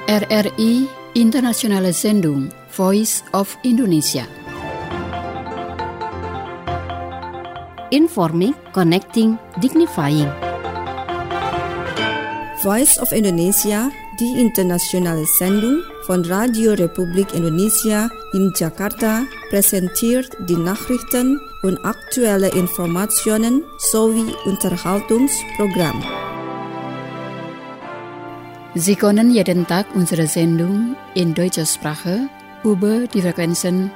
RRI Internationale Sendung Voice of Indonesia. Informing, connecting, dignifying. Voice of Indonesia, die internationale Sendung von Radio Republik Indonesia in Jakarta, präsentiert die Nachrichten und aktuelle Informationen sowie Unterhaltungsprogramm. Sie können jeden Tag unsere Sendung in deutscher Sprache über die Frequenzen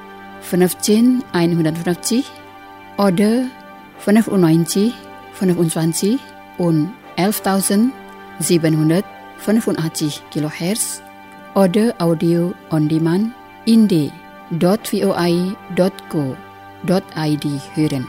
15150 oder 95, 25 und 11.785 kHz oder Audio on Demand in d.voi.co.id hören.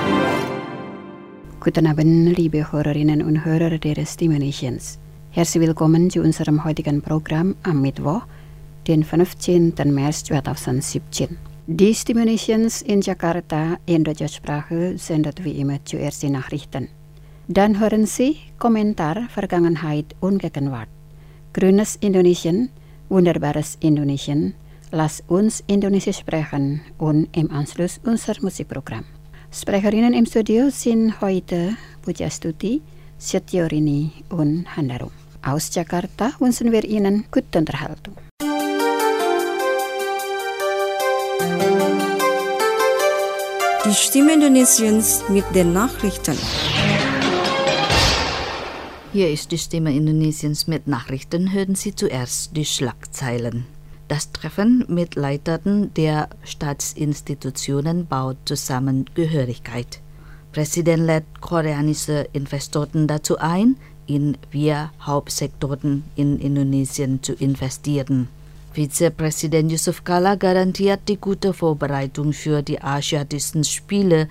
Guten Abend, liebe Hörerinnen und Hörer der Stimme Nations. Herzlich willkommen zu unserem heutigen Programm am Mittwoch, den 15. März 2017. Die Stimme Nations in Jakarta in deutscher Sprache sendet wie immer zuerst die Nachrichten. Dann hören Sie Kommentar Vergangenheit und Gegenwart. Grünes Indonesien, wunderbares Indonesien, lass uns Indonesisch sprechen und im Anschluss unser Musikprogramm. Sprecherinnen im Studio sind heute Pujastuti, Setiorini und Handarum. Aus Jakarta wünschen wir Ihnen gute Unterhaltung. Die Stimme Indonesiens mit den Nachrichten. Hier ist die Stimme Indonesiens mit Nachrichten. Hören Sie zuerst die Schlagzeilen. Das Treffen mit Leitern der Staatsinstitutionen baut Zusammengehörigkeit. Präsident lädt koreanische Investoren dazu ein, in 4 Hauptsektoren in Indonesien zu investieren. Vizepräsident Yusuf Kala garantiert die gute Vorbereitung für die Asiatischen Spiele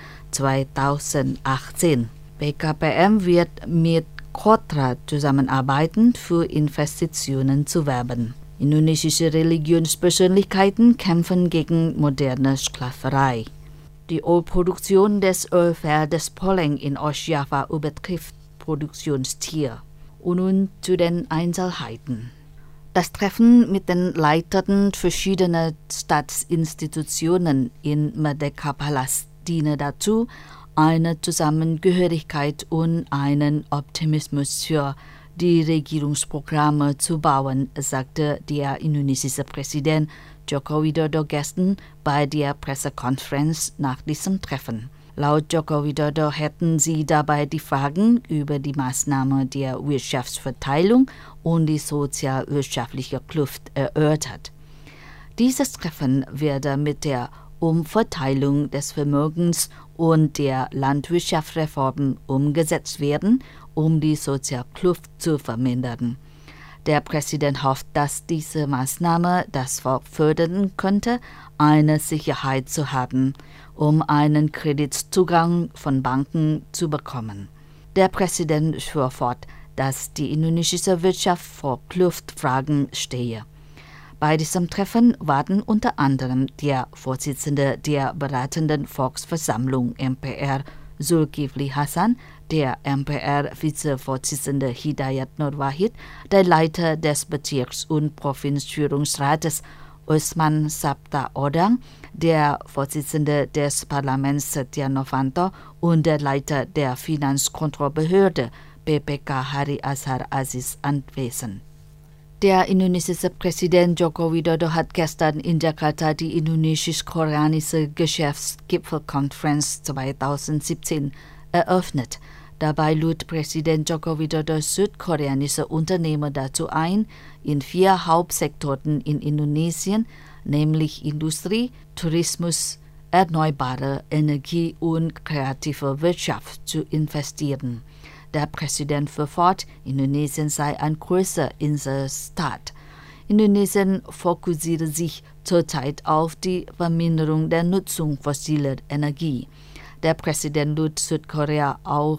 2018. BKPM wird mit Kotra zusammenarbeiten, für Investitionen zu werben. Indonesische Religionspersönlichkeiten kämpfen gegen moderne Sklaverei. Die Ölproduktion des Ölfeldes Poleng in Ostjava übertrifft Produktionstier. Und nun zu den Einzelheiten. Das Treffen mit den Leitern verschiedener Staatsinstitutionen in Merdeka Palace diene dazu, eine Zusammengehörigkeit und einen Optimismus für die Regierungsprogramme zu bauen, sagte der indonesische Präsident Joko Widodo gestern bei der Pressekonferenz nach diesem Treffen. Laut Joko Widodo hätten sie dabei die Fragen über die Maßnahme der Wirtschaftsverteilung und die sozial-wirtschaftliche Kluft erörtert. Dieses Treffen werde mit der Umverteilung des Vermögens und der Landwirtschaftsreform umgesetzt werden, um die Sozialkluft zu vermindern. Der Präsident hofft, dass diese Maßnahme das fördern könnte, eine Sicherheit zu haben, um einen Kreditzugang von Banken zu bekommen. Der Präsident schwor fort, dass die indonesische Wirtschaft vor Kluftfragen stehe. Bei diesem Treffen waren unter anderem der Vorsitzende der beratenden Volksversammlung MPR, Zulkifli Hasan, der MPR-Vizevorsitzende Hidayat Nur Wahid, der Leiter des Bezirks- und Provinzführungsrates Usman Sabta Odang, der Vorsitzende des Parlaments Setia Novanto und der Leiter der Finanzkontrollbehörde BPK Hari Azhar Aziz anwesend. Der indonesische Präsident Joko Widodo hat gestern in Jakarta die indonesisch-koreanische Geschäftsgipfelkonferenz 2017 eröffnet. Dabei lud Präsident Joko Widodo südkoreanische Unternehmer dazu ein, in 4 Hauptsektoren in Indonesien, nämlich Industrie, Tourismus, erneuerbare Energie und kreative Wirtschaft zu investieren. Der Präsident fuhr fort, Indonesien sei ein großer Inselstaat. Indonesien fokussiere sich zurzeit auf die Verminderung der Nutzung fossiler Energie. Der Präsident lud Südkorea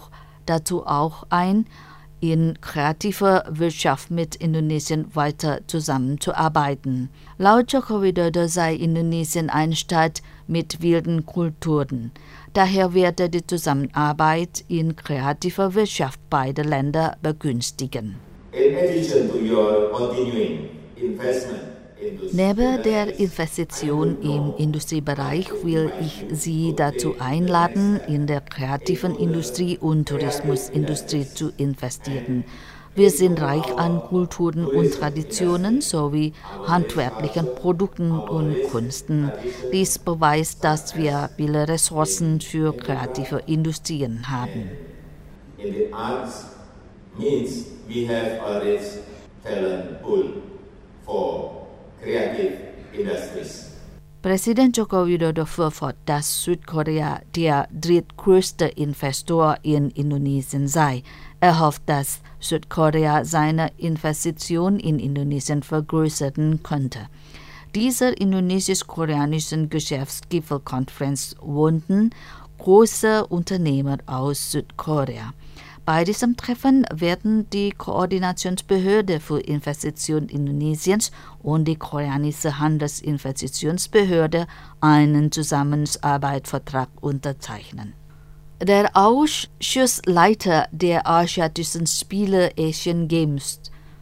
dazu ein, in kreativer Wirtschaft mit Indonesien weiter zusammenzuarbeiten. Laut Joko Widodo sei Indonesien ein Staat mit wilden Kulturen. Daher werde die Zusammenarbeit in kreativer Wirtschaft beide Länder begünstigen. In addition to your continuing Neben der Investition im Industriebereich will ich Sie dazu einladen, in der kreativen Industrie und Tourismusindustrie zu investieren. Wir sind reich an Kulturen und Traditionen sowie handwerklichen Produkten und Künsten. Dies beweist, dass wir viele Ressourcen für kreative Industrien haben. In the arts means we have a rich talent pool for creative industries. Präsident Joko Widodo fuhr fort, dass Südkorea der drittgrößte Investor in Indonesien sei. Er hofft, dass Südkorea seine Investition in Indonesien vergrößern könnte. Dieser indonesisch-koreanischen Geschäftsgipfelkonferenz wohnten große Unternehmer aus Südkorea. Bei diesem Treffen werden die Koordinationsbehörde für Investitionen Indonesiens und die koreanische Handelsinvestitionsbehörde einen Zusammenarbeitsvertrag unterzeichnen. Der Ausschussleiter der Asiatischen Spiele Asian Games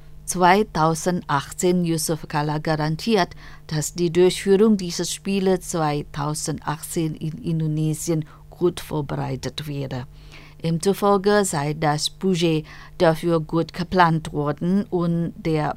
2018, Yusuf Kala, garantiert, dass die Durchführung dieser Spiele 2018 in Indonesien gut vorbereitet werde. Ihm zufolge sei das Budget dafür gut geplant worden und der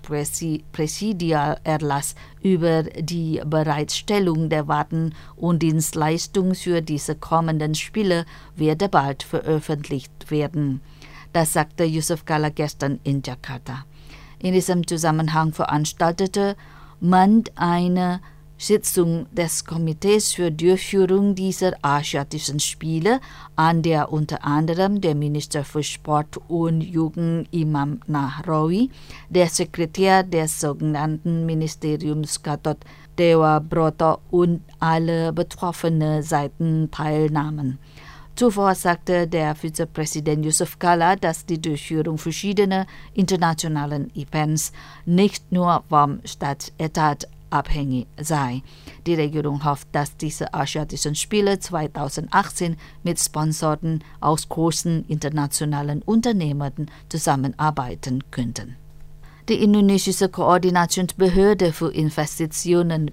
Präsidialerlass über die Bereitstellung der Waren und Dienstleistungen für diese kommenden Spiele werde bald veröffentlicht werden. Das sagte Yusuf Kala gestern in Jakarta. In diesem Zusammenhang veranstaltete man eine Sitzung des Komitees für Durchführung dieser asiatischen Spiele, an der unter anderem der Minister für Sport und Jugend Imam Nahrawi, der Sekretär des sogenannten Ministeriums Gatot Dewa Broto und alle betroffenen Seiten teilnahmen. Zuvor sagte der Vizepräsident Yusuf Kala, dass die Durchführung verschiedener internationalen Events nicht nur vom Staatsetat abhängig sei. Die Regierung hofft, dass diese asiatischen Spiele 2018 mit Sponsoren aus großen internationalen Unternehmen zusammenarbeiten könnten. Die indonesische Koordinationsbehörde für Investitionen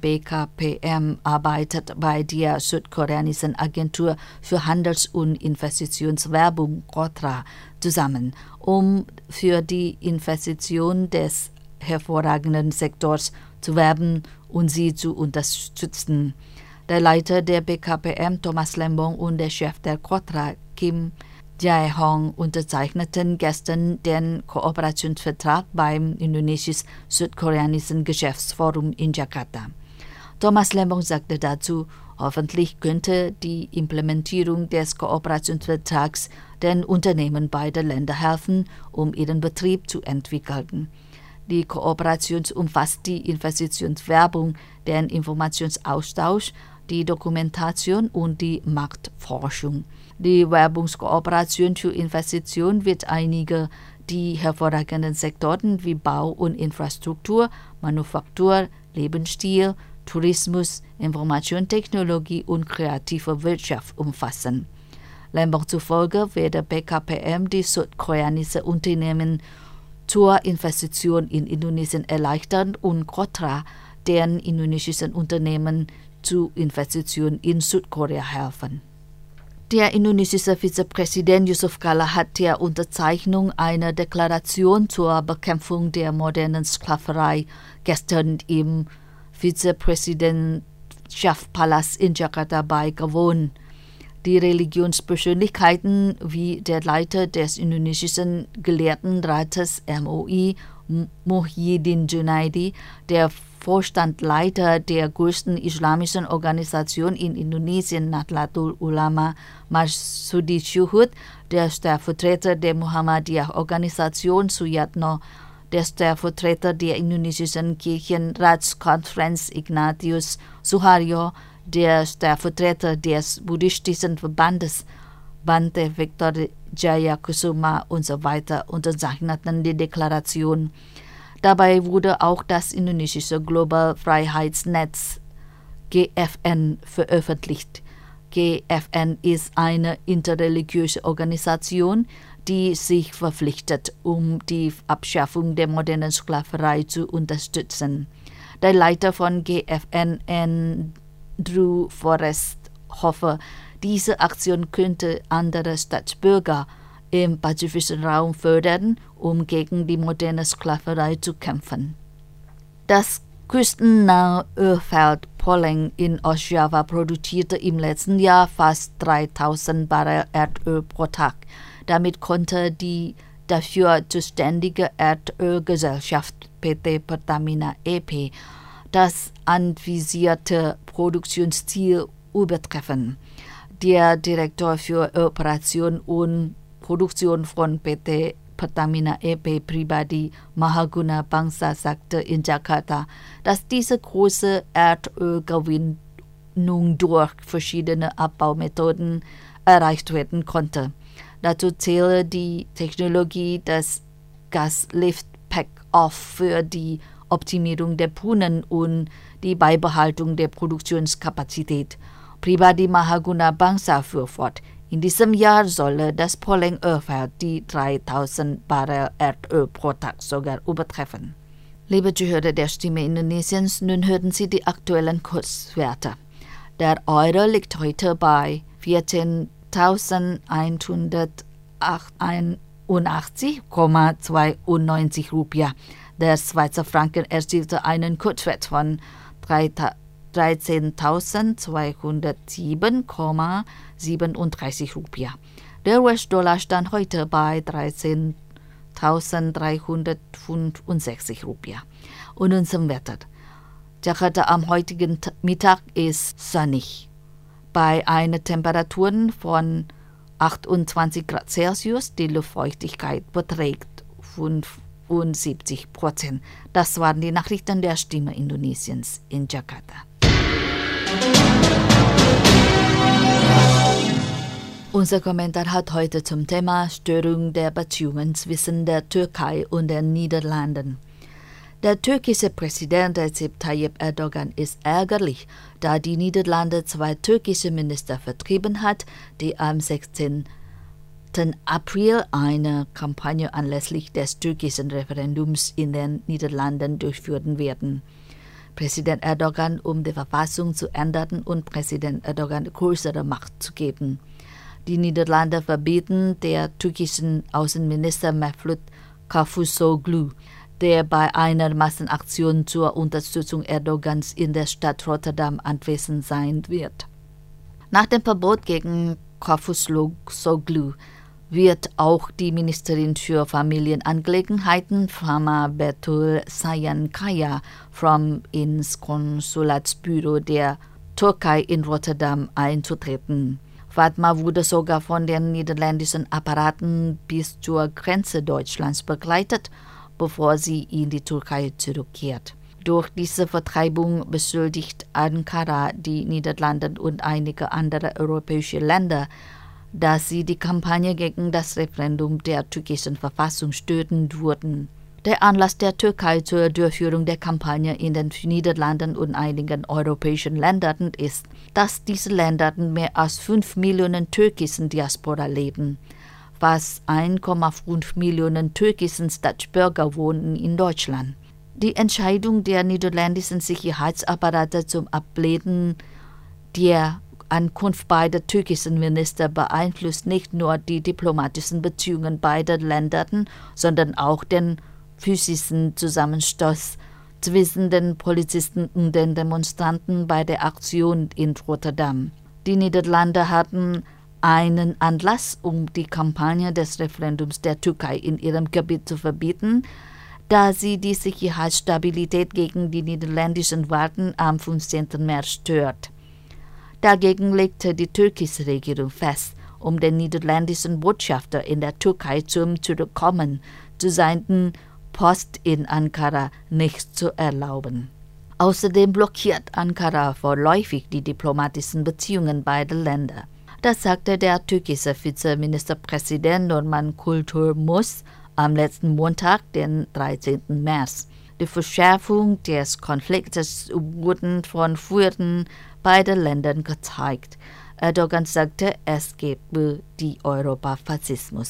BKPM arbeitet bei der südkoreanischen Agentur für Handels- und Investitionswerbung KOTRA zusammen, um für die Investition des hervorragenden Sektors zu werben und sie zu unterstützen. Der Leiter der BKPM, Thomas Lembong, und der Chef der KOTRA, Kim Jae-hong, unterzeichneten gestern den Kooperationsvertrag beim indonesisch-südkoreanischen Geschäftsforum in Jakarta. Thomas Lembong sagte dazu, hoffentlich könnte die Implementierung des Kooperationsvertrags den Unternehmen beider Länder helfen, um ihren Betrieb zu entwickeln. Die Kooperation umfasst die Investitionswerbung, den Informationsaustausch, die Dokumentation und die Marktforschung. Die Werbungskooperation für Investitionen wird einige die hervorragenden Sektoren wie Bau und Infrastruktur, Manufaktur, Lebensstil, Tourismus, Informationstechnologie und kreative Wirtschaft umfassen. Lembong zufolge werde BKPM die südkoreanische Unternehmen zur Investition in Indonesien erleichtern und KOTRA den indonesischen Unternehmen zu Investitionen in Südkorea helfen. Der indonesische Vizepräsident Yusuf Kala hat der Unterzeichnung einer Deklaration zur Bekämpfung der modernen Sklaverei gestern im Vizepräsidentschafspalast in Jakarta beigewohnt. Die Religionspersönlichkeiten wie der Leiter des indonesischen Gelehrtenrates MUI, Muhyiddin Junaidi, der Vorstandleiter der größten islamischen Organisation in Indonesien, Nahdlatul Ulama, Marsudi Syuhud, der Stellvertreter der Muhammadiyah-Organisation Suyatno, der Stellvertreter der indonesischen Kirchenratskonferenz Ignatius Suharyo, der Stellvertreter des buddhistischen Verbandes Bante Victor Jayakusuma und so weiter unterzeichneten die Deklaration. Dabei wurde auch das indonesische Global Freiheitsnetz GFN veröffentlicht. GFN ist eine interreligiöse Organisation, die sich verpflichtet, die Abschaffung der modernen Sklaverei zu unterstützen. Der Leiter von GFN, Andrew Forrest, hoffe, diese Aktion könnte andere Staatsbürger im pazifischen Raum fördern, gegen die moderne Sklaverei zu kämpfen. Das küstennahe Ölfeld Poling in Ostjava produzierte im letzten Jahr fast 3000 Barrel Erdöl pro Tag. Damit konnte die dafür zuständige Erdölgesellschaft PT Pertamina EP das anvisierte Produktionsziel übertreffen. Der Direktor für Operation und Produktion von PT Pertamina EP Pribadi Mahaguna Bangsa sagte in Jakarta, dass diese große Erdölgewinnung durch verschiedene Abbaumethoden erreicht werden konnte. Dazu zähle die Technologie des Gas-Lift-Pack-Off für die Optimierung der Brunnen und die Beibehaltung der Produktionskapazität. Pribadi Mahaguna Bangsa fuhr fort. In diesem Jahr solle das Poling-Ölfeld die 3000 Barrel Erdöl pro Tag sogar übertreffen. Liebe Zuhörer der Stimme Indonesiens, nun hören Sie die aktuellen Kurswerte. Der Euro liegt heute bei 14.181,92 Rupiah. Der Schweizer Franken erzielte einen Kurswert von 13.207,37 Rupiah. Der US-Dollar stand heute bei 13.365 Rupiah. Und unserem Wetter. Jakarta am heutigen Mittag ist sonnig. Bei einer Temperatur von 28 Grad Celsius, die Luftfeuchtigkeit beträgt 75%. Das waren die Nachrichten der Stimme Indonesiens in Jakarta. Unser Kommentar hat heute zum Thema Störung der Beziehungen zwischen der Türkei und den Niederlanden. Der türkische Präsident Recep Tayyip Erdogan ist ärgerlich, da die Niederlande 2 türkische Minister vertrieben hat, die am 16. April eine Kampagne anlässlich des türkischen Referendums in den Niederlanden durchführen werden. Präsident Erdogan, die Verfassung zu ändern und Präsident Erdogan größere Macht zu geben. Die Niederlande verbieten der türkischen Außenminister Mevlut Cavusoglu, der bei einer Massenaktion zur Unterstützung Erdogans in der Stadt Rotterdam anwesend sein wird. Nach dem Verbot gegen Cavusoglu wird auch die Ministerin für Familienangelegenheiten Fatma Betül Sayankaya ins Konsulatsbüro der Türkei in Rotterdam einzutreten. Fatma wurde sogar von den niederländischen Apparaten bis zur Grenze Deutschlands begleitet, bevor sie in die Türkei zurückkehrt. Durch diese Vertreibung beschuldigt Ankara die Niederlande und einige andere europäische Länder, dass sie die Kampagne gegen das Referendum der türkischen Verfassung stören würden. Der Anlass der Türkei zur Durchführung der Kampagne in den Niederlanden und einigen europäischen Ländern ist, dass diese Länder mehr als 5 Millionen türkischen Diaspora leben. Fast 1,5 Millionen türkischen Staatsbürger wohnen in Deutschland. Die Entscheidung der niederländischen Sicherheitsapparate zum Ablehnen der Ankunft beider türkischen Minister beeinflusst nicht nur die diplomatischen Beziehungen beider Länder, sondern auch den physischen Zusammenstoß zwischen den Polizisten und den Demonstranten bei der Aktion in Rotterdam. Die Niederlande hatten einen Anlass, die Kampagne des Referendums der Türkei in ihrem Gebiet zu verbieten, da sie die Sicherheitsstabilität gegen die niederländischen Wahlen am 15. März stört. Dagegen legte die türkische Regierung fest, den niederländischen Botschafter in der Türkei zum Zurückkommen zu seinen Post in Ankara nicht zu erlauben. Außerdem blockiert Ankara vorläufig die diplomatischen Beziehungen beider Länder. Das sagte der türkische Vizeministerpräsident Nurman Kurtulmuş am letzten Montag, den 13. März. Die Verschärfung des Konfliktes wurde von Führern beider Ländern gezeigt. Erdogan sagte, es gebe die Europafaschismus.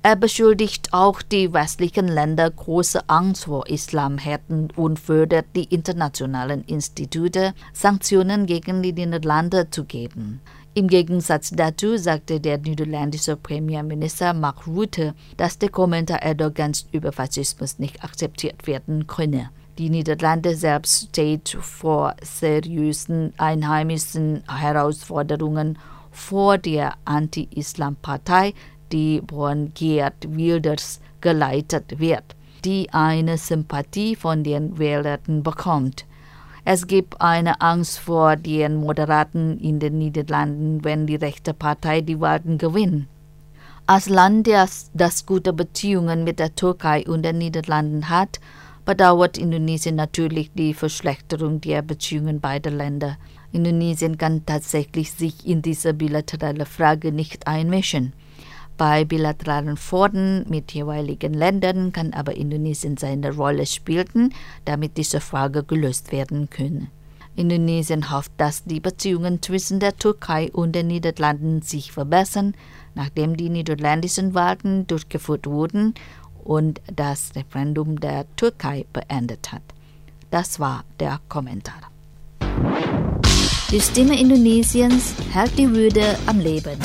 Er beschuldigt auch die westlichen Länder, große Angst vor Islam hätten und fördert die internationalen Institute, Sanktionen gegen die Niederlande zu geben. Im Gegensatz dazu sagte der niederländische Premierminister Mark Rutte, dass der Kommentar Erdogans über Faschismus nicht akzeptiert werden könne. Die Niederlande selbst steht vor seriösen einheimischen Herausforderungen vor der Anti-Islam-Partei, die von Geert Wilders geleitet wird, die eine Sympathie von den Wählern bekommt. Es gibt eine Angst vor den Moderaten in den Niederlanden, wenn die rechte Partei die Wahlen gewinnt. Als Land, das gute Beziehungen mit der Türkei und den Niederlanden hat, bedauert Indonesien natürlich die Verschlechterung der Beziehungen beider Länder. Indonesien kann tatsächlich sich in diese bilaterale Frage nicht einmischen. Bei bilateralen Foren mit jeweiligen Ländern kann aber Indonesien seine Rolle spielen, damit diese Frage gelöst werden könne. Indonesien hofft, dass die Beziehungen zwischen der Türkei und den Niederlanden sich verbessern, nachdem die niederländischen Wahlen durchgeführt wurden und das Referendum der Türkei beendet hat. Das war der Kommentar. Die Stimme Indonesiens hält die Würde am Leben.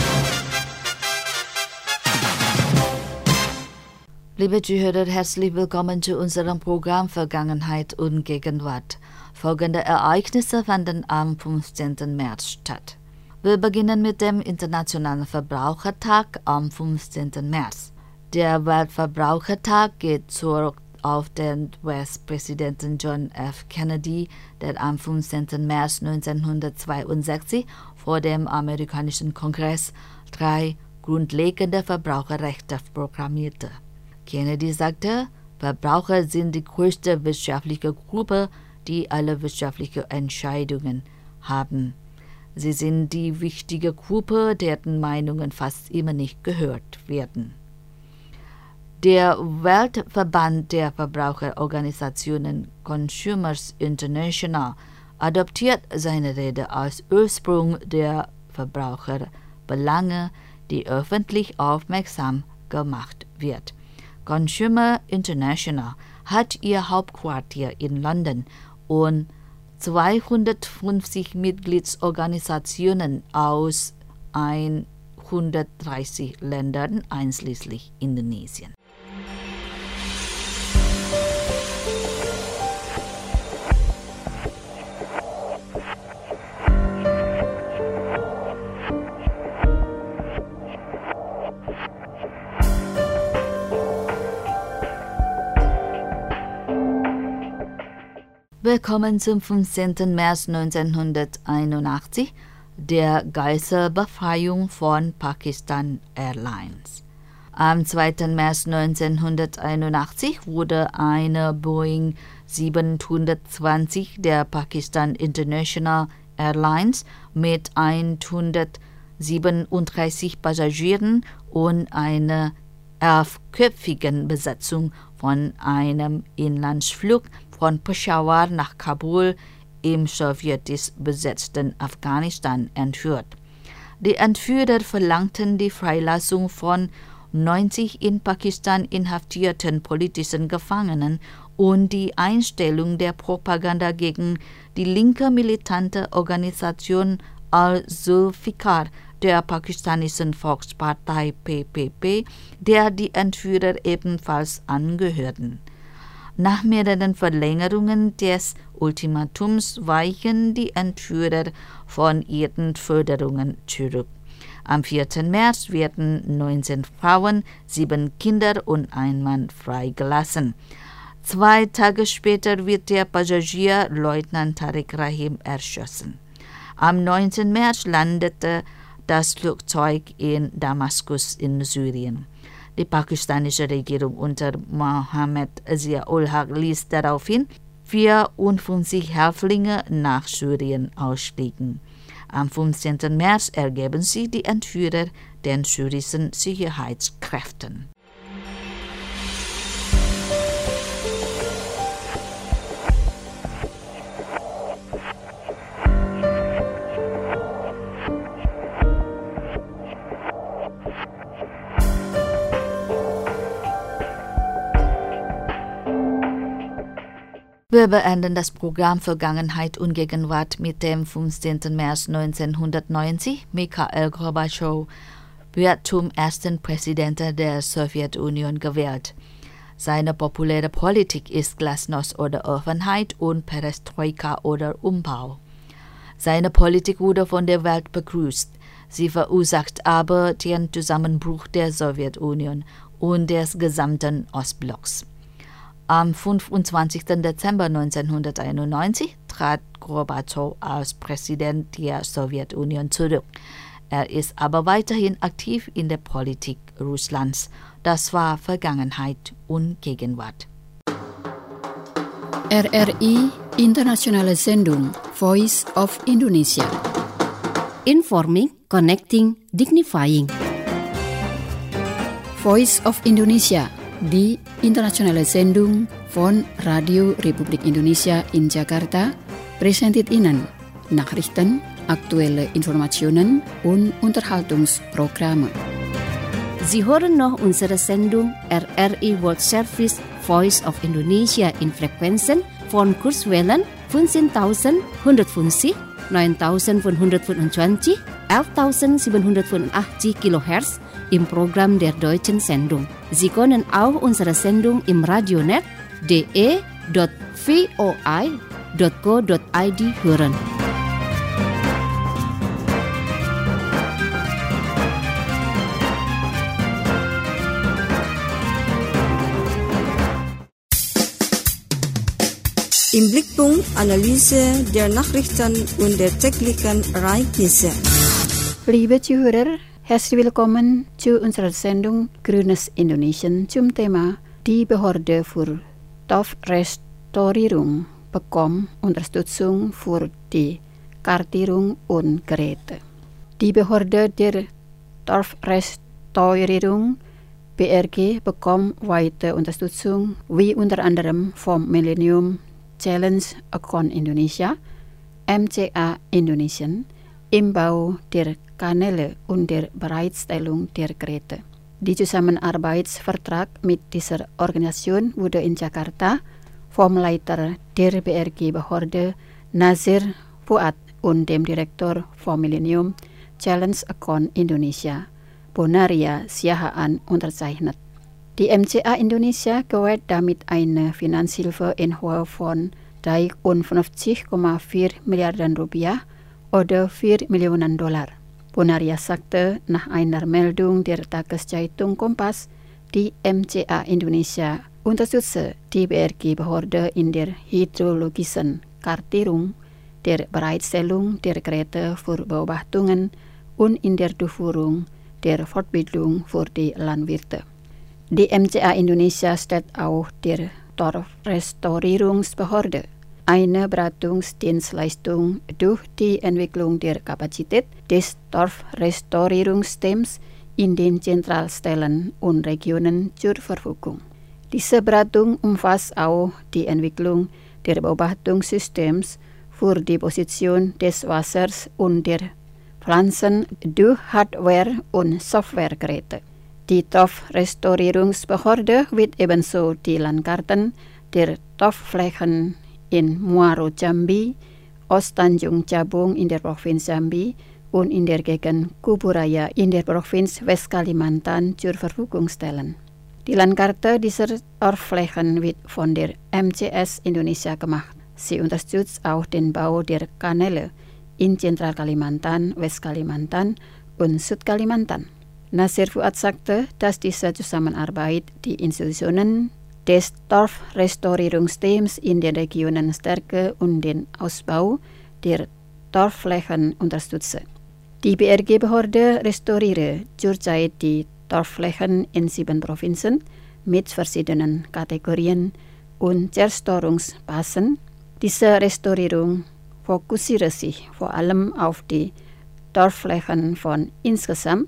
Liebe Zuhörer, herzlich willkommen zu unserem Programm Vergangenheit und Gegenwart. Folgende Ereignisse fanden am 15. März statt. Wir beginnen mit dem Internationalen Verbrauchertag am 15. März. Der Weltverbrauchertag geht zurück auf den US-Präsidenten John F. Kennedy, der am 15. März 1962 vor dem amerikanischen Kongress 3 grundlegende Verbraucherrechte proklamierte. Kennedy sagte, Verbraucher sind die größte wirtschaftliche Gruppe, die alle wirtschaftlichen Entscheidungen haben. Sie sind die wichtige Gruppe, deren Meinungen fast immer nicht gehört werden. Der Weltverband der Verbraucherorganisationen Consumers International adoptiert seine Rede als Ursprung der Verbraucherbelange, die öffentlich aufmerksam gemacht wird. Consumer International hat ihr Hauptquartier in London und 250 Mitgliedsorganisationen aus 130 Ländern, einschließlich Indonesien. Willkommen zum 15. März 1981, der Geiselbefreiung von Pakistan Airlines. Am 2. März 1981 wurde eine Boeing 720 der Pakistan International Airlines mit 137 Passagieren und einer 11-köpfigen Besatzung von einem Inlandsflug von Peshawar nach Kabul im sowjetisch besetzten Afghanistan entführt. Die Entführer verlangten die Freilassung von 90 in Pakistan inhaftierten politischen Gefangenen und die Einstellung der Propaganda gegen die linke militante Organisation Al-Zulfikar der pakistanischen Volkspartei PPP, der die Entführer ebenfalls angehörten. Nach mehreren Verlängerungen des Ultimatums weichen die Entführer von ihren Forderungen zurück. Am 4. März werden 19 Frauen, 7 Kinder und ein Mann freigelassen. 2 Tage später wird der Passagier Leutnant Tariq Rahim erschossen. Am 19. März landete das Flugzeug in Damaskus in Syrien. Die pakistanische Regierung unter Mohammed Zia-ul-Haq ließ daraufhin 54 Häftlinge nach Syrien ausstiegen. Am 15. März ergeben sie die Entführer den syrischen Sicherheitskräften. Wir beenden das Programm Vergangenheit und Gegenwart mit dem 15. März 1990. Mikhail Gorbatschow wird zum ersten Präsidenten der Sowjetunion gewählt. Seine populäre Politik ist Glasnost oder Offenheit und Perestroika oder Umbau. Seine Politik wurde von der Welt begrüßt. Sie verursacht aber den Zusammenbruch der Sowjetunion und des gesamten Ostblocks. Am 25. Dezember 1991 trat Gorbatschow als Präsident der Sowjetunion zurück. Er ist aber weiterhin aktiv in der Politik Russlands. Das war Vergangenheit und Gegenwart. RRI Internationale Sendung Voice of Indonesia. Informing, connecting, dignifying. Voice of Indonesia, die internationale Sendung von Radio Republik Indonesia in Jakarta, präsentiert Ihnen Nachrichten, aktuelle Informationen und Unterhaltungsprogramme. Sie hören noch unsere Sendung RRI World Service Voice of Indonesia in Frequenzen von Kurzwellen 15.150, 9.525, 11.785 kHz im Programm der deutschen Sendung. Sie können auch unsere Sendung im Radionet de.voi.co.id hören. Im Blickpunkt Analyse der Nachrichten und der täglichen Ereignisse. Liebe Zuhörer, herzlich willkommen zu unserer Sendung Grünes Indonesien zum Thema Die Behörde für Dorfrestaurierung bekommt Unterstützung für die Kartierung und Geräte. Die Behörde der Dorfrestaurierung BRG bekommt weitere Unterstützung, wie unter anderem vom Millennium Challenge Account Indonesia, MCA Indonesien, im Bau der Kanäle und der Bereitstellung der Geräte. Der Zusammenarbeitsvertrag mit dieser Organisation wurde in Jakarta vom Leiter der BRG-Behörde Nazir Fuad und dem Direktor vom Millennium Challenge Account Indonesia, Bonaria Siahaan, unterzeichnet. Die MCA Indonesia gewährt damit eine Finanzhilfe in Höhe von 53,4 Milliarden Rupiah oder 4 Millionen Dollar. Bonaria sagte nach einer Meldung der Tageszeitung Kompas, die MCA Indonesia unterstütze die BRG-Behörde in der hydrologischen Kartierung, der Bereitstellung der Geräte für Beobachtungen und in der Durchführung der Fortbildung für die Landwirte. Die MCA Indonesia stellt auch der Dorfrestaurierungsbehörde eine Beratungsdienstleistung durch die Entwicklung der Kapazität des Dorfrestaurierungssystems in den Zentralstellen und Regionen zur Verfügung. Diese Beratung umfasst auch die Entwicklung der Beobachtungssystems für die Position des Wassers und der Pflanzen durch Hardware- und Softwaregeräte. Die Dorfrestaurierungsbehörde wird ebenso die Landkarten der Dorfflächen in Muaro Jambi, Ost-Tanjung Jabung in der Provinz Jambi und in der Gegend Kuburaya in der Provinz Westkalimantan zur Verfügung stellen. Die Landkarte dieser Dorfflächen wird von der MCS Indonesia gemacht. Sie unterstützt auch den Bau der Kanäle in Zentralkalimantan, Westkalimantan und Südkalimantan. Nazir Fuad sagte, dass diese Zusammenarbeit die Institutionen des Dorfrestaurierungssystems in den Regionen stärke und den Ausbau der Dorfflächen unterstütze. Die BRG-Behörde restauriere zurzeit die Dorfflächen in 7 Provinzen mit verschiedenen Kategorien und Zerstörungsphasen. Diese Restaurierung fokussiere sich vor allem auf die Dorfflächen von insgesamt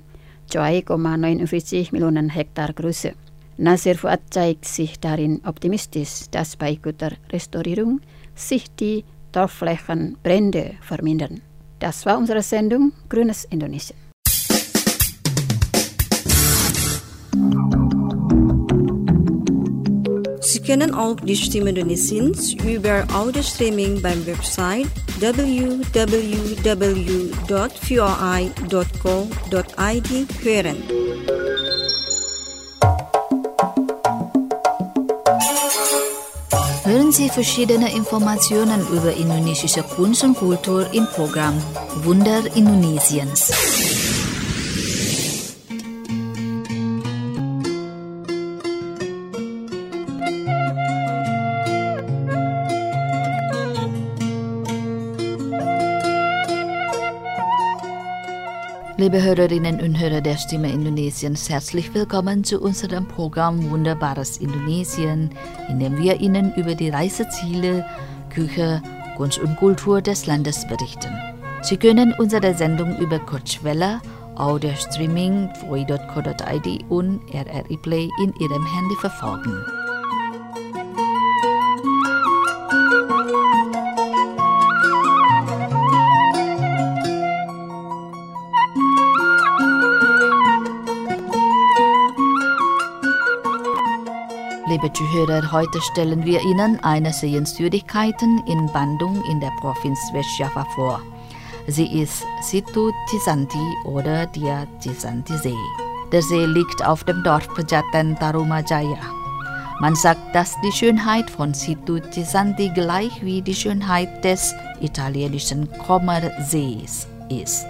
2,49 Millionen Hektar Größe. Nazir Fuad zeigt sich darin optimistisch, dass bei guter Restaurierung sich die Dorfflächenbrände vermindern. Das war unsere Sendung Grünes Indonesien. Sie Sie können auch die Stimme Indonesiens über Audio-Streaming beim Website www.voi.co.id hören. Hören Sie verschiedene Informationen über indonesische Kunst und Kultur im Programm Wunder Indonesiens. Liebe Hörerinnen und Hörer der Stimme Indonesiens, herzlich willkommen zu unserem Programm Wunderbares Indonesien, in dem wir Ihnen über die Reiseziele, Küche, Kunst und Kultur des Landes berichten. Sie können unsere Sendung über Kurzwelle, Audio-Streaming, voi.co.id und RRI Play in Ihrem Handy verfolgen. Liebe Zuhörer, heute stellen wir Ihnen eine Sehenswürdigkeiten in Bandung in der Provinz Westjava vor. Sie ist Situ Cisanti oder der Cisanti-See. Der See liegt auf dem Dorf Pejaten Tarumajaya. Man sagt, dass die Schönheit von Situ Cisanti gleich wie die Schönheit des italienischen Comersees ist.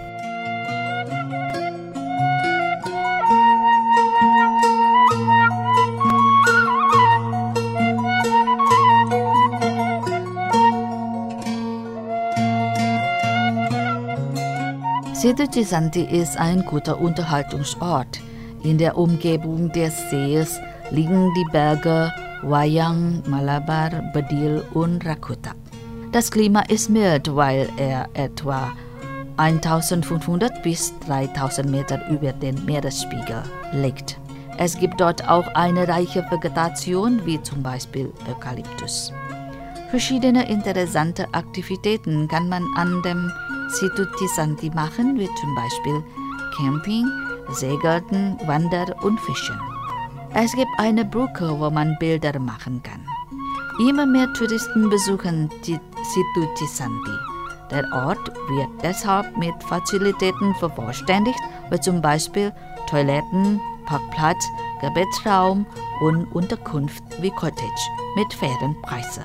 Situ Cisanti ist ein guter Unterhaltungsort. In der Umgebung des Sees liegen die Berge Wayang, Malabar, Bedil und Rakuta. Das Klima ist mild, weil er etwa 1500 bis 3000 Meter über den Meeresspiegel liegt. Es gibt dort auch eine reiche Vegetation, wie zum Beispiel Eukalyptus. Verschiedene interessante Aktivitäten kann man an dem Situ Cisanti machen, wie zum Beispiel Camping, Segeln, Wandern und Fischen. Es gibt eine Brücke, wo man Bilder machen kann. Immer mehr Touristen besuchen Situ Cisanti. Der Ort wird deshalb mit Fazilitäten vervollständigt, wie zum Beispiel Toiletten, Parkplatz, Gebetsraum und Unterkunft wie Cottage mit fairen Preisen.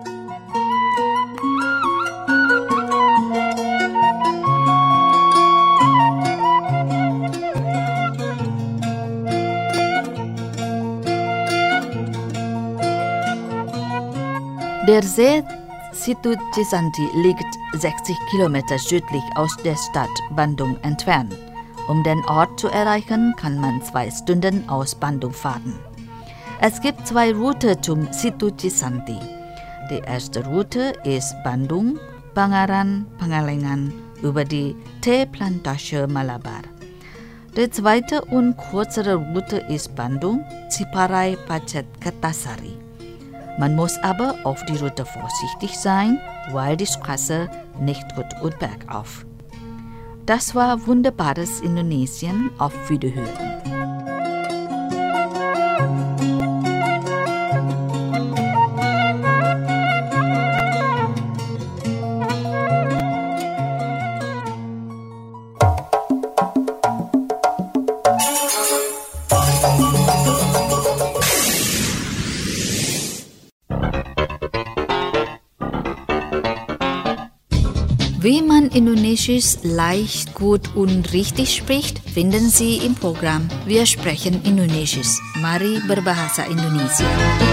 Der See Situ Cisanti liegt 60 Kilometer südlich aus der Stadt Bandung entfernt. Um den Ort zu erreichen, kann man 2 Stunden aus Bandung fahren. Es gibt 2 Routen zum Situ Cisanti. Die erste Route ist Bandung, Pangaran, Pangalengan über die Teeplantage Malabar. Die zweite und kürzere Route ist Bandung, Ciparai, Pacet, Kertasari. Man muss aber auf die Route vorsichtig sein, weil die Straße nicht gut und bergauf. Das war Wunderbares Indonesien, auf Wiederhören. Wie man Indonesisch leicht, gut und richtig spricht, finden Sie im Programm Wir sprechen Indonesisch. Mari berbahasa Indonesia.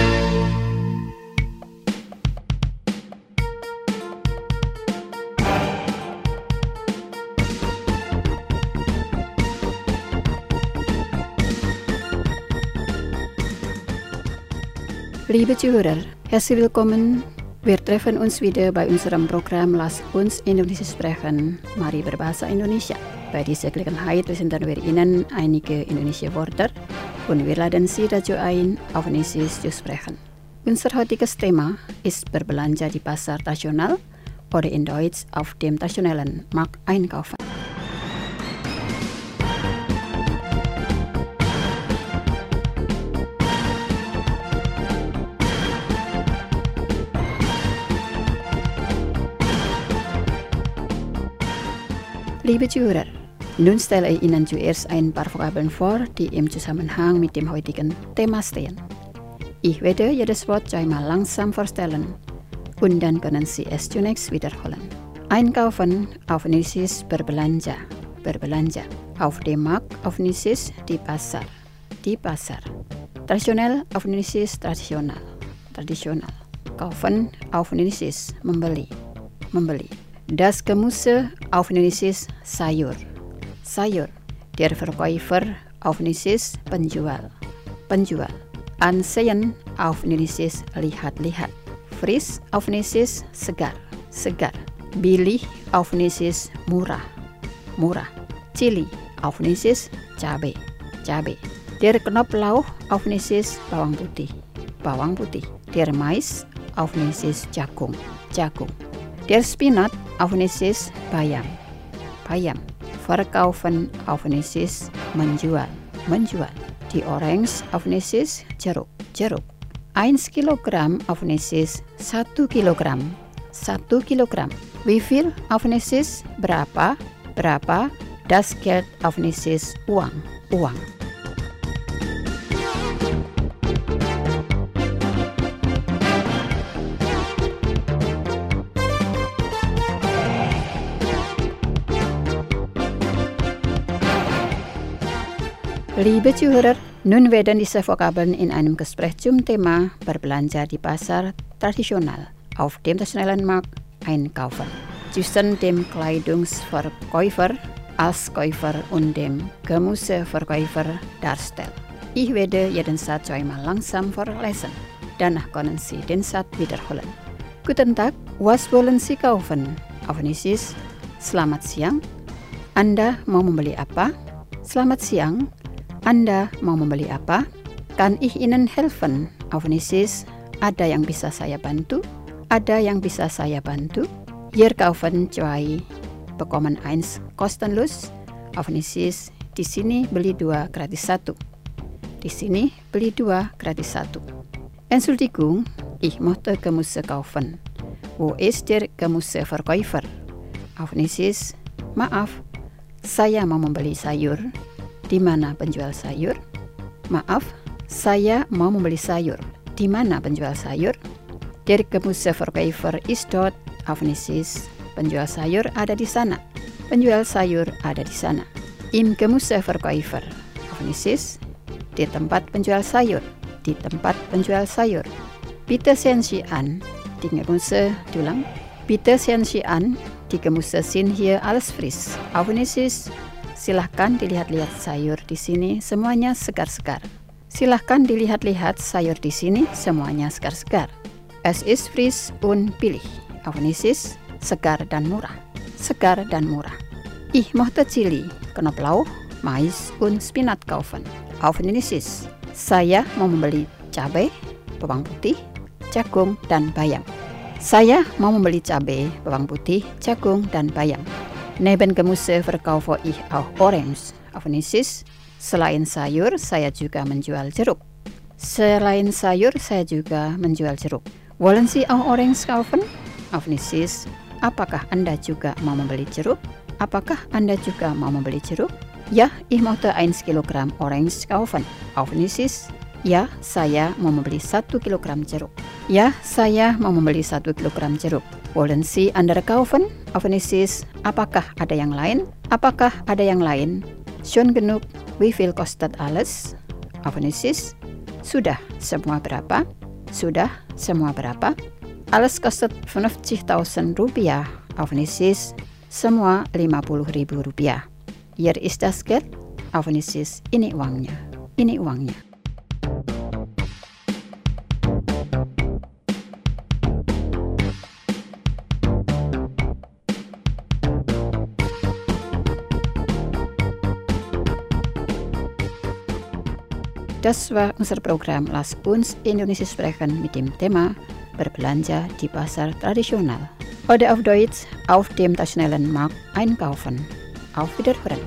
Liebe Zuhörer, herzlich willkommen. Wir treffen uns wieder bei unserem Programm Lass uns Indonesisch sprechen, Mari berbahasa Indonesia. Bei dieser Gelegenheit präsentieren wir Ihnen einige indonesische Wörter und wir laden Sie dazu ein, auf Indonesisch zu sprechen. Unser heutiges Thema ist berbelanja di Pasar Tradisional oder in Deutsch auf dem traditionellen Markt einkaufen. Liebe Zuhörer, nun stelle ich Ihnen zuerst ein paar Vokabeln vor, die im Zusammenhang mit dem heutigen Thema stehen. Ich werde jedes Wort zweimal langsam vorstellen und dann können Sie es zunächst wiederholen. Einkaufen auf Indonesisch berbelanja, berbelanja. Auf dem Markt auf Indonesisch di pasar, di pasar. Tradisional auf Indonesisch tradisional, tradisional. Kaufen auf Indonesisch membeli, membeli. Das Gemüse auf Indonesisch sayur, sayur. Der Verkäufer auf Indonesisch penjual, penjual. Ansehen auf Indonesisch lihat-lihat. Frisch auf Indonesisch segar, segar. Billig auf Indonesisch murah, murah. Chili auf Indonesisch cabe, cabe. Der Knoblauch auf Indonesisch bawang putih, bawang putih. Der Mais auf Indonesisch jagung, jagung. Der Spinat auf Indonesisch bayam, bayam. Verkaufen auf Indonesisch menjual, menjual. Die Orange auf Indonesisch jeruk, jeruk. 1 Kilogramm auf Indonesisch 1 Kilogramm, 1 Kilogramm. Wie viel auf Indonesisch berapa, berapa. Das Geld auf Indonesisch uang, uang. Liebe Zuhörer, nun werden diese Vokabeln in einem Gespräch zum Thema berbelanja di pasar tradisional auf dem nationalen Markt einkaufen zwischen dem Kleidungsverkäufer als Käufer und dem Gemüseverkäufer darstellen. Ich werde jeden Satz zweimal langsam vorlesen. Danach können Sie den Satz wiederholen. Guten Tag, was wollen Sie kaufen? Auf Indonesisch, selamat siang. Anda mau membeli apa? Selamat siang. Anda mau membeli apa? Kann ich Ihnen helfen? Auf Indonesisch, ada yang bisa saya bantu? Ada yang bisa saya bantu? Hier kaufen zwei, bekommen 1 kostenlos. Auf Indonesisch, di sini beli 2 gratis 1. Di sini beli 2 gratis 1. Entschuldigung, ich möchte Gemüse kaufen. Wo ist der Gemüseverkäufer? Auf Indonesisch, maaf, saya mau membeli sayur. Di mana penjual sayur? Maaf, saya mau membeli sayur. Di mana penjual sayur? Der Gemüseverkäufer ist dort. Auf Indonesisch, penjual sayur ada di sana. Penjual sayur ada di sana. Im Gemüseverkäufer. Auf Indonesisch, di tempat penjual sayur. Di tempat penjual sayur. Bitte sehen Sie an, die Gemüse, diulang. Bitte sehen Sie an, die Gemüse sind hier alles frisch. Auf Indonesisch, silahkan dilihat-lihat sayur di sini, semuanya segar-segar. Silahkan dilihat-lihat sayur di sini, semuanya segar-segar. Es ist frisch und billig. Auf Indonesisch, segar dan murah. Segar dan murah. Ich möchte Chili, Knoblauch, Mais und Spinat kaufen. Auf Indonesisch, saya mau membeli cabai, bawang putih, jagung, dan bayam. Saya mau membeli cabai, bawang putih, jagung, dan bayam. Neben Gemüse verkaufe ich auch Orange. Auf Indonesisch, selain sayur, saya juga menjual jeruk. Selain sayur, saya juga menjual jeruk. Wollen Sie auch Orange kaufen? Auf Indonesisch, apakah Anda juga mau membeli jeruk? Apakah Anda juga mau membeli jeruk? Ja, ich möchte 1 Kilogramm Orange kaufen. Auf Indonesisch, ja, saya mau membeli 1 Kilogramm jeruk. Ja, saya mau membeli 1 Kilogramm jeruk. Wollen Sie andere kaufen? Auf Indonesisch, apakah ada yang lain? Apakah ada yang lain? Schon genug, wie viel kostet alles? Auf Indonesisch, sudah, semua berapa? Sudah, semua berapa? Alles kostet 50.000 Rupiah. Auf Indonesisch, semua 50.000 Rupiah. Hier ist das Geld. Auf Indonesisch, ini uangnya. Ini uangnya. Das war unser Programm Lass uns Indonesisch sprechen mit dem Thema Berbelanja di Pasar Tradisional. Oder auf Deutsch, auf dem nationalen Markt einkaufen. Auf Wiederhören.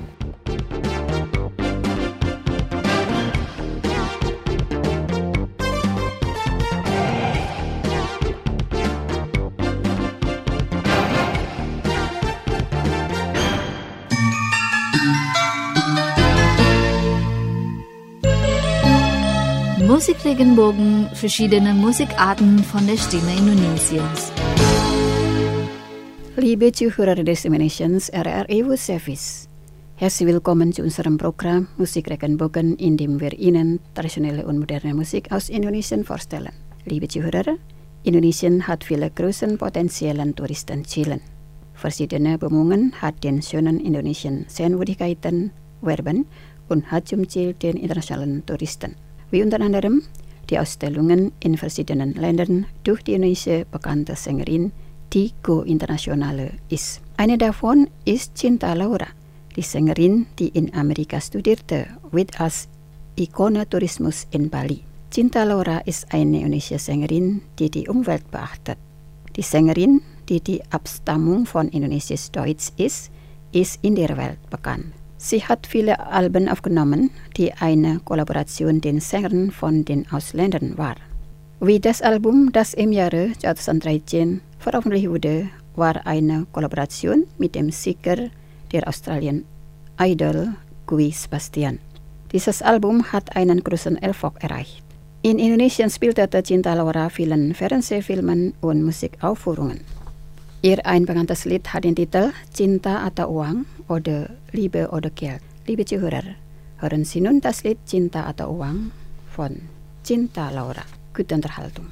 Musikregenbogen, verschiedene Musikarten von der Stimme Indonesiens. Liebe Zuhörer des Emanations RRI World Service. Herzlich willkommen zu unserem Programm Musikregenbogen, in dem wir Ihnen traditionelle und moderne Musik aus Indonesien vorstellen. Liebe Zuhörer, Indonesien hat viele große potenzielle Touristenziele. Verschiedene Bemühungen hat den schönen Indonesien Sehenswürdigkeiten werben und hat zum Ziel den internationalen Touristen, wie unter anderem die Ausstellungen in verschiedenen Ländern durch die indonesische bekannte Sängerin, die go internationale ist. Eine davon ist Cinta Laura, die Sängerin, die in Amerika studierte, wird als Ikone Tourismus in Bali. Cinta Laura ist eine indonesische Sängerin, die die Umwelt beachtet. Die Sängerin, die Abstammung von indonesisch-Deutsch ist in der Welt bekannt. Sie hat viele Alben aufgenommen, die eine Kollaboration den Sängern von den Ausländern war. Wie das Album, das im Jahre 2013 veröffentlicht wurde, war eine Kollaboration mit dem Sänger der Australian Idol, Guy Sebastian. Dieses Album hat einen großen Erfolg erreicht. In Indonesien spielte Cinta Laura vielen Fernsehfilmen und Musikaufführungen. Ihr ein bekanntes Lied hat den Titel Cinta atau Uang oder Liebe oder Geld. Liebe Zuhörer, hören Sie nun das Lied Cinta atau Uang von Cinta Laura. Gute Unterhaltung.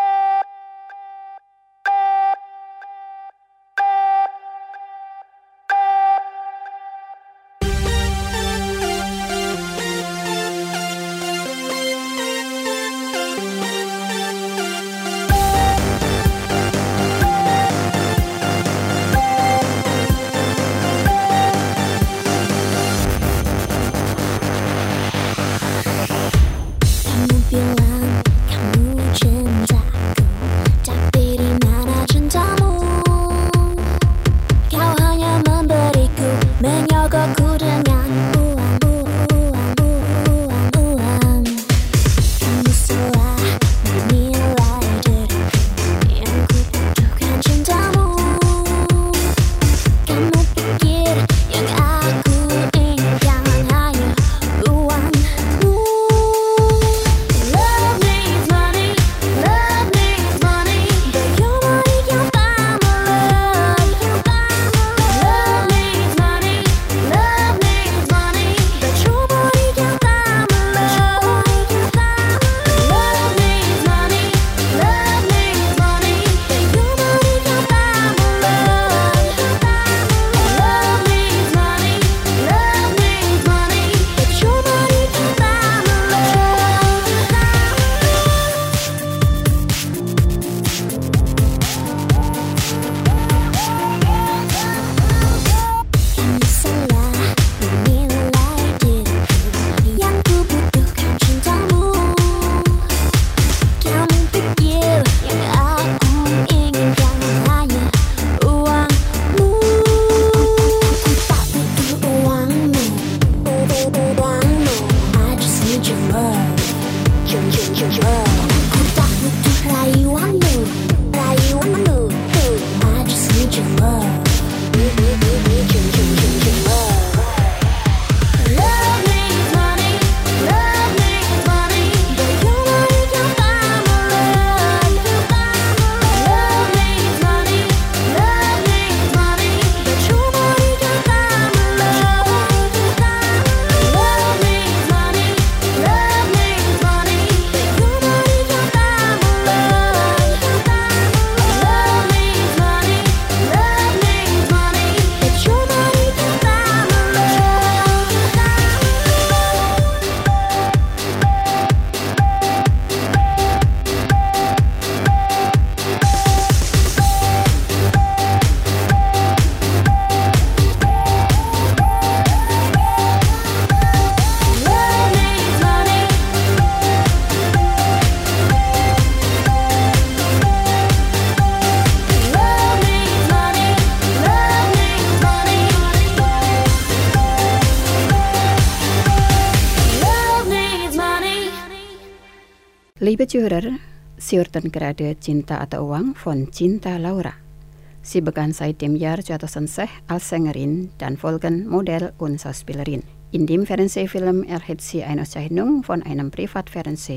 Liebe Zuhörer, Sie hörten gerade Cinta atau Uang von Cinta Laura. Sie begann seit dem Jahr 2006 als Sängerin, dann folgen Model und Schauspielerin. In dem Fernsehfilm erhält sie eine Auszeichnung von einem Privatfernseh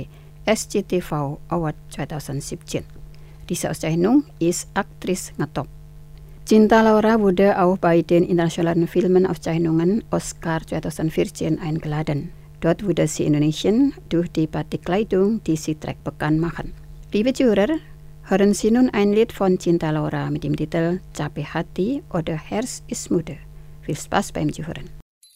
SCTV Award 2017. Diese Auszeichnung ist Aktris ngetop. Cinta Laura wurde auch bei den internationalen Filmauszeichnungen Oscar 2014 eingeladen. Dort wurde sie Indonesien durch die Batikkleidung, die sie trägt, bekannt machen. Liebe Zuhörer, hören Sie nun ein Lied von Cinta Laura mit dem Titel Capek Hati oder Herz ist müde. Viel Spaß beim Zuhören.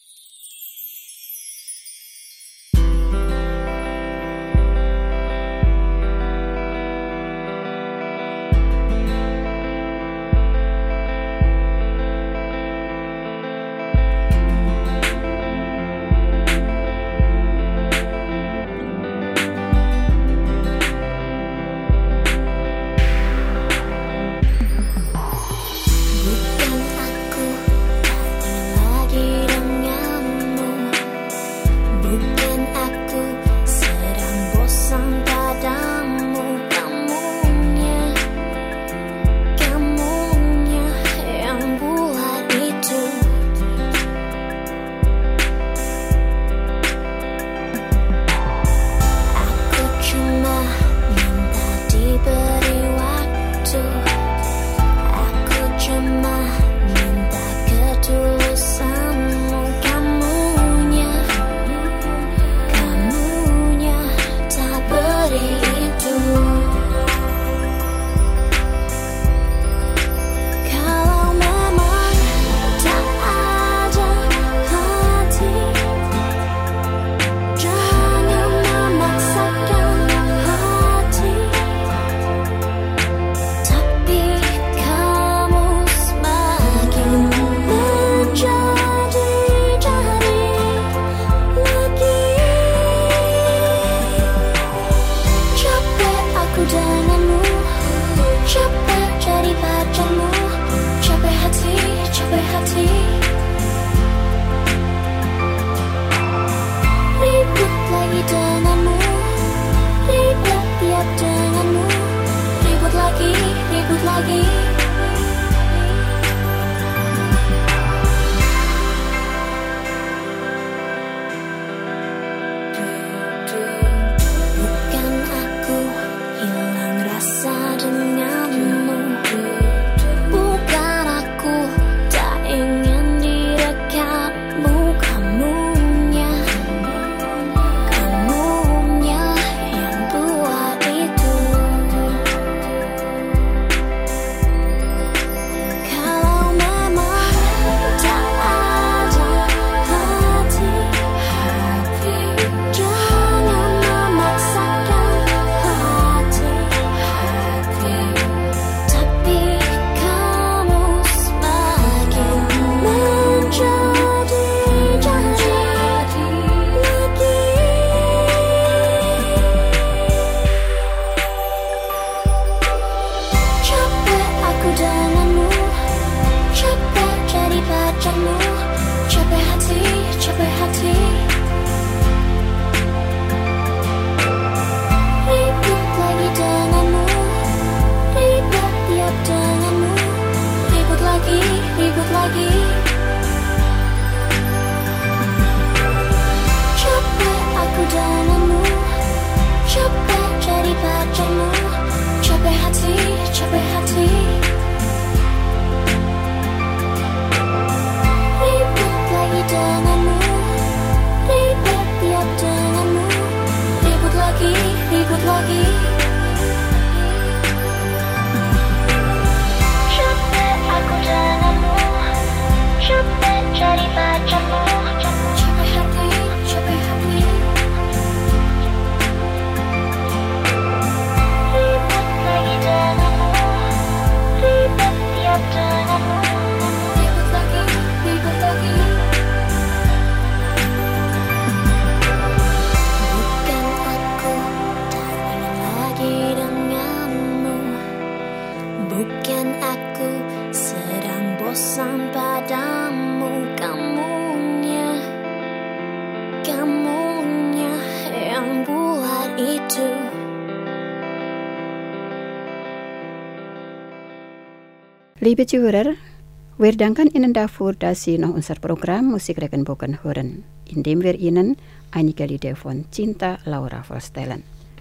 Liebe Zuhörer, wir danken Ihnen dafür, dass Sie noch unser Programm Musikregenbogen hören, indem wir Ihnen einige Lieder von Cinta Laura vorstellen.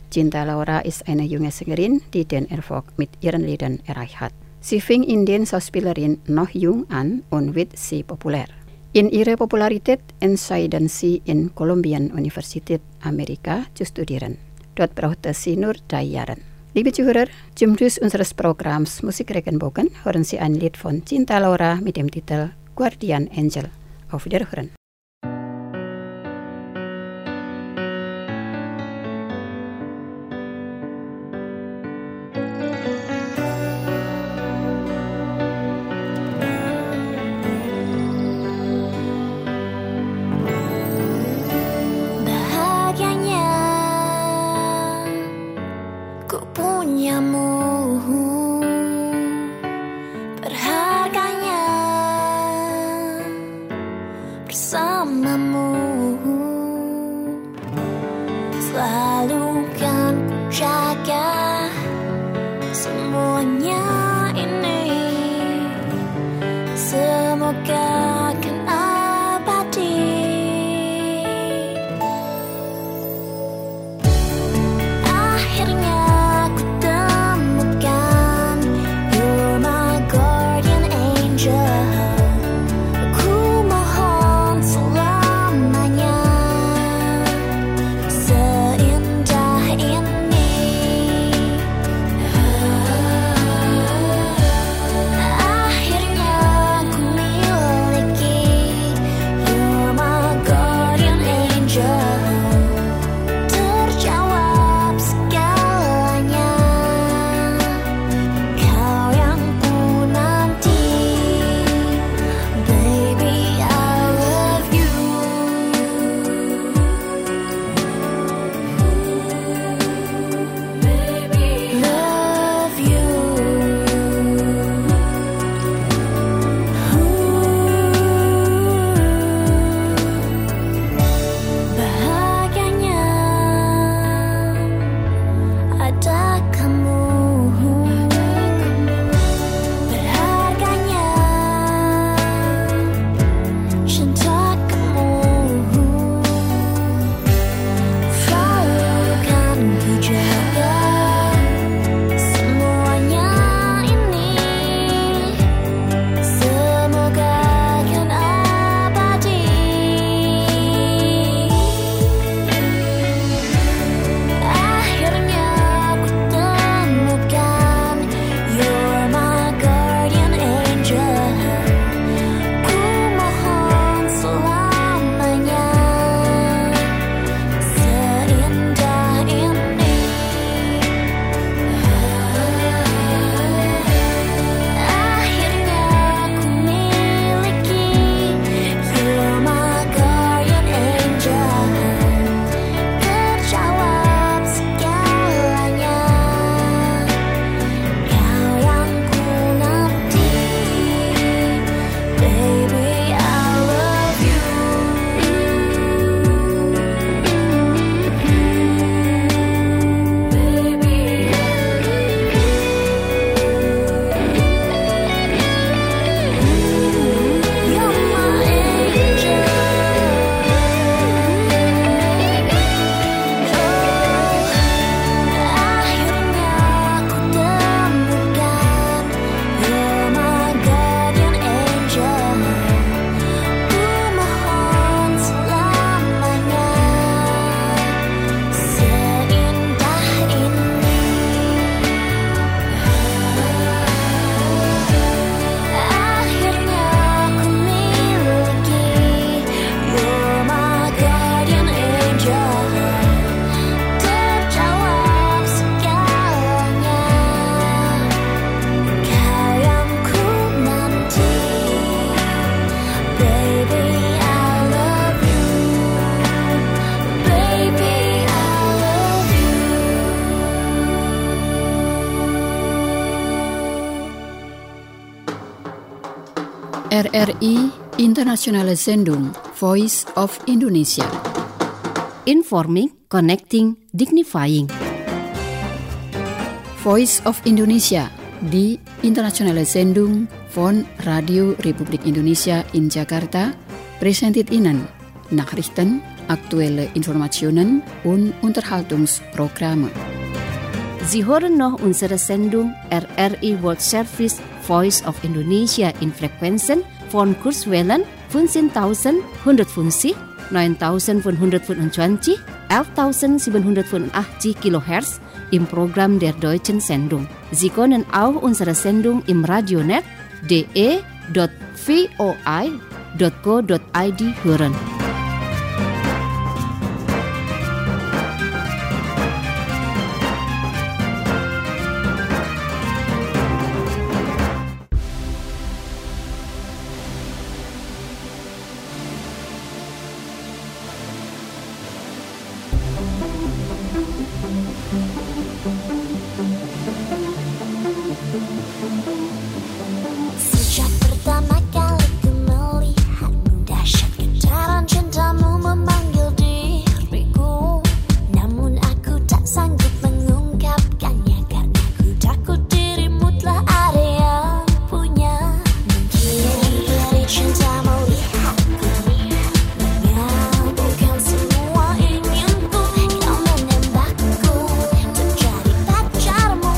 Cinta Laura ist eine junge Sängerin, die den Erfolg mit ihren Liedern erreicht hat. Sie fing in den Schauspielerin noch jung an und wird sie populär. In ihrer Popularität entschieden sie in Columbian Universität Amerika zu studieren. Dort brauchte sie nur 3 Jahre. Liebe Zuhörer, zum Schluss unseres Programms Musikregenbogen hören Sie ein Lied von Cinta Laura mit dem Titel Guardian Angel. Auf Wiederhören. Selalu kan ku jaga semuanya ini, semoga kan abadi. Akhirnya ku temukan, you're my guardian angel. Ku mohon selamanya seindah ini. Akhirnya ku miliki, you're my guardian angel. Terjawab segalanya, kau yang ku nanti. Baby, I love you. Baby, love you. Bahagianya ada kamu, berharganya cinta kamu. Selalu kan ku jaga semuanya ini, semoga kan abadi. Akhirnya ku temukan, you're my guardian angel. Ku mohon selamanya seindah ini. Akhirnya ku miliki, you're my guardian angel. Terjawab segalanya, kau yang ku nanti. Baby, I love you. Baby, you're my angel. Akhirnya ku temukan, you're my guardian angel. Ku mohon selamanya seindah ini. Akhirnya ku miliki, you're my guardian angel. Terjawab segalanya, kau yang ku nanti. Baby, I love you. Baby, I love you. RRI Internationale Sendung Voice of Indonesia. Informing, connecting, dignifying. Voice of Indonesia, die internationale Sendung von Radio Republik Indonesia in Jakarta, präsentiert Ihnen Nachrichten aktuelle Informationen und Unterhaltungsprogramme. Sie hören noch unsere Sendung RRI World Service Voice of Indonesia in Frequenzen von Kurzwellen 15.150, 9.525, 11.785 kHz im Programm der deutschen Sendung. Sie können auch unsere Sendung im Radionet de.voi.go.id hören. Sejak pertama kali ku melihatmu, dahsyat getaran cintamu memanggil diriku. Namun aku tak sanggup mengungkapkannya, karena ku takut dirimu telah ada yang punya. Mungkin dari cinta melihatku menyambungkan semua inginku, kau menembakku untuk jadi pacarmu.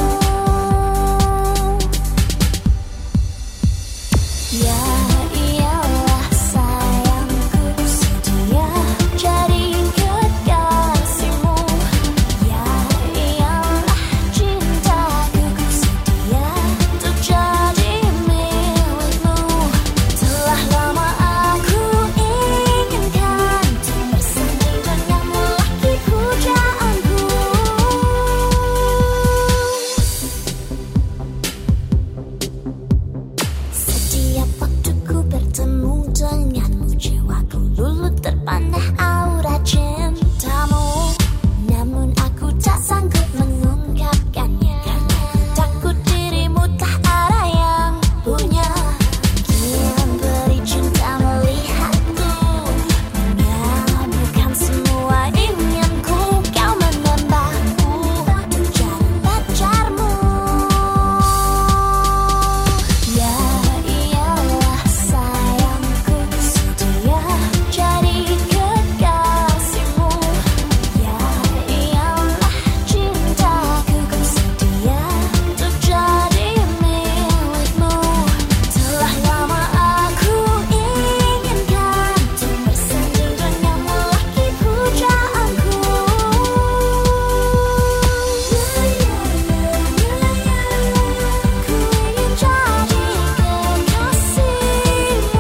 Ya iyalah sayangku, sedia jadi kekasihmu. Ya iyalah cintaku, ku sedia untuk jadi milikmu. Telah lama aku inginkan untuk bersanding denganmu, laki pujaanku. Setiap waktu ku bertemu denganmu, jiwaku luluh terpana aura cintamu. Namun aku tak sanggup mengungkapkannya, karena ku takut dirimu tak ada yang punya. Mungkin beri cinta melihatku menyambungkan semua inginku, kau menembakku untuk jadi pacarmu. Ya iyalah sayangku, sedia jadi kekasihmu. Ya iyalah cintaku, ku sedia untuk jadi milikmu. Telah lama aku inginkan untuk bersanding denganmu, laki pujaanku. Ku ingin jadi kekasihmu.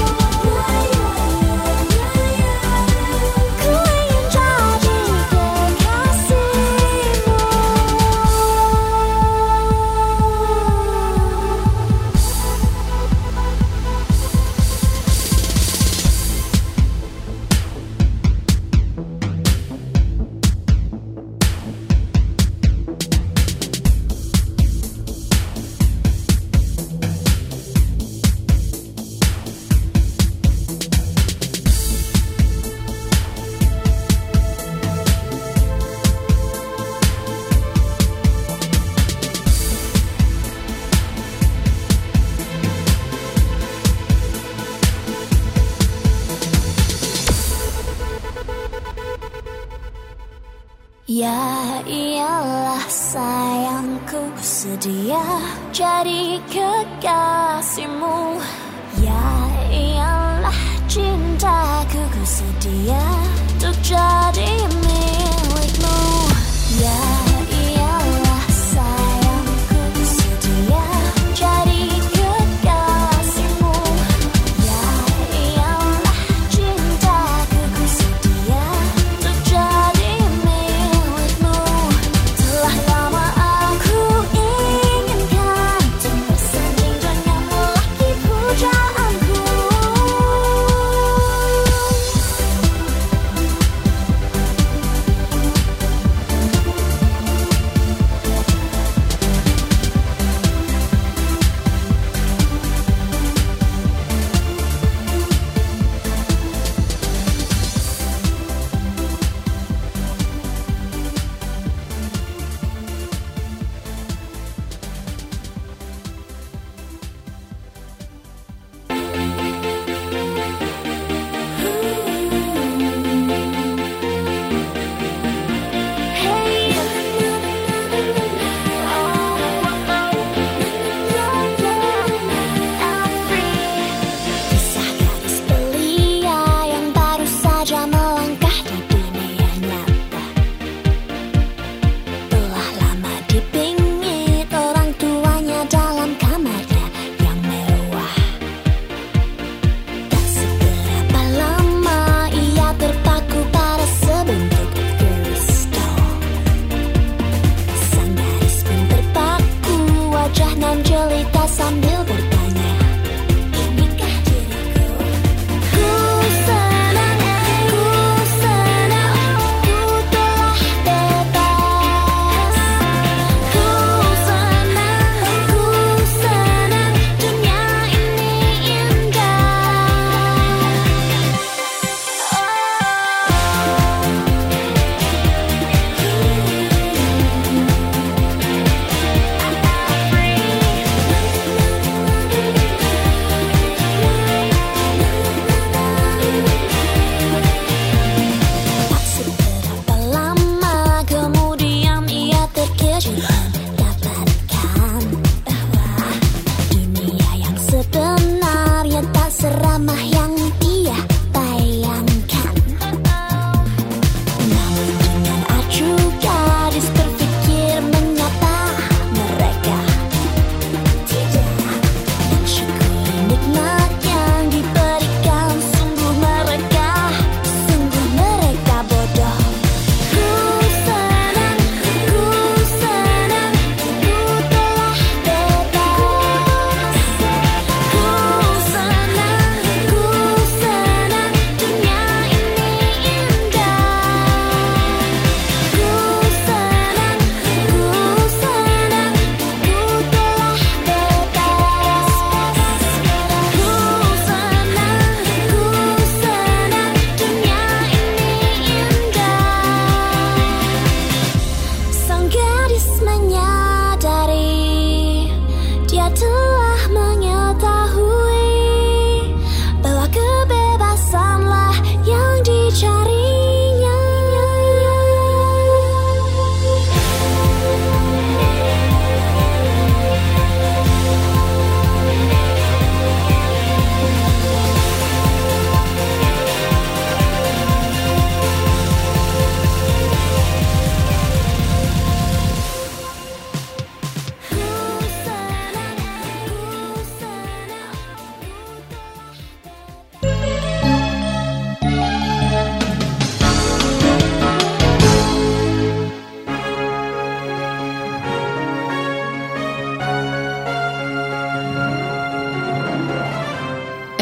Ku ingin jadi Ya iyalah sayangku, sedia jadi kekasihmu. Ya iyalah cintaku, ku sedia untuk jadi milikmu. Ya iyalah sayangku, sedia jadi kekasihmu. Ya iyalah cintaku, ku sedia untuk jadi milikmu. Telah lama aku inginkan untuk bersanding denganmu, laki pujaanku.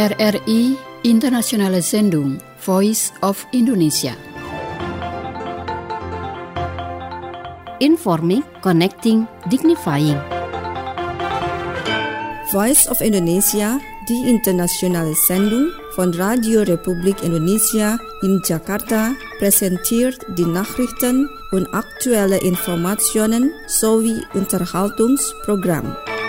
RRI Internationale Sendung Voice of Indonesia. Informing, connecting, dignifying. Voice of Indonesia, die internationale Sendung von Radio Republik Indonesia in Jakarta, präsentiert die Nachrichten und aktuelle Informationen sowie Unterhaltungsprogramm.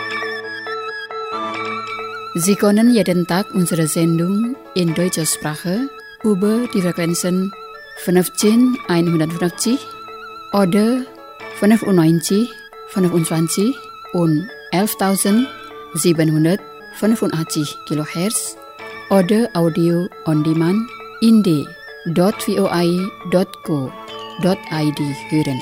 Sie können jeden Tag unsere Sendung in deutscher Sprache über die Frequenzen 15150 oder 95, 25 und 11.785 kHz oder Audio on Demand in d.voi.co.id hören.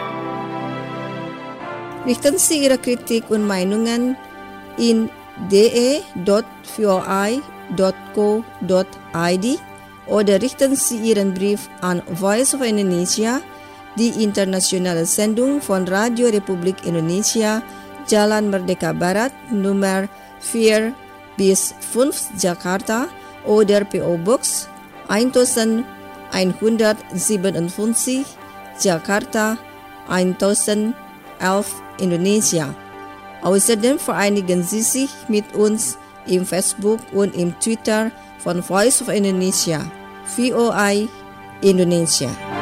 Richten Sie Ihre Kritik und Meinungen in de.voi.co.id oder richten Sie Ihren Brief an Voice of Indonesia, die internationale Sendung von Radio Republik Indonesia, Jalan Merdeka Barat, Nummer 4-5 Jakarta oder PO Box 1157 Jakarta 1011 Indonesia. Außerdem vereinigen Sie sich mit uns im Facebook und im Twitter von Voice of Indonesia, VOI Indonesia.